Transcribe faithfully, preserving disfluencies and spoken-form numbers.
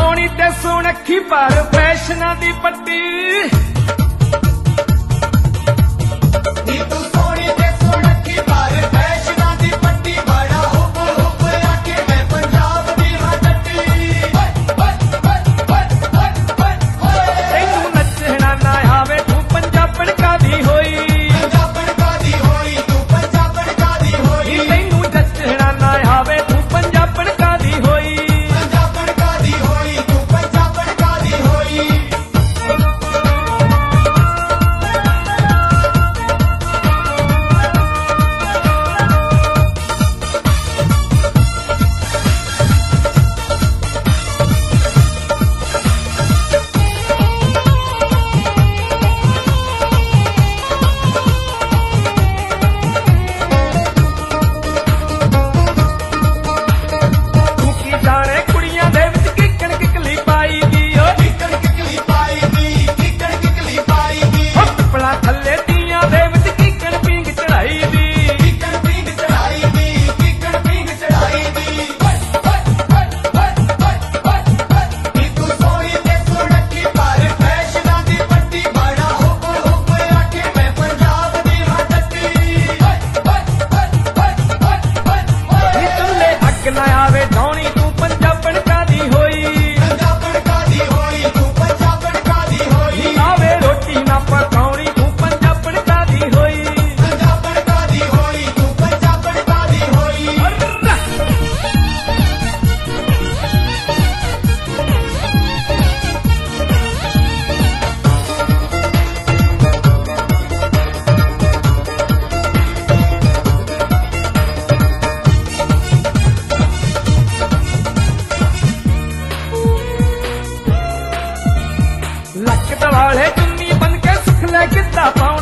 सोनी ते सुनखी पर फैशना दी पट्टी नी तू सोनी ते सुनखी पर फैशना दी पट्टी बड़ा हुब हुब आके मैं पंजाब दी हटटी तैनू नचना ना आवे तू पंजाबण कादी होई पंजाबण कादी होई तू पंजाबण कादी होई तैनू नचना ना आवे तू पंजाबण कादी होई पंजाबण कादी होई तू पंजाबण कादी होई लक दवाले चुन्नी बन के सुख ले किता पाऊं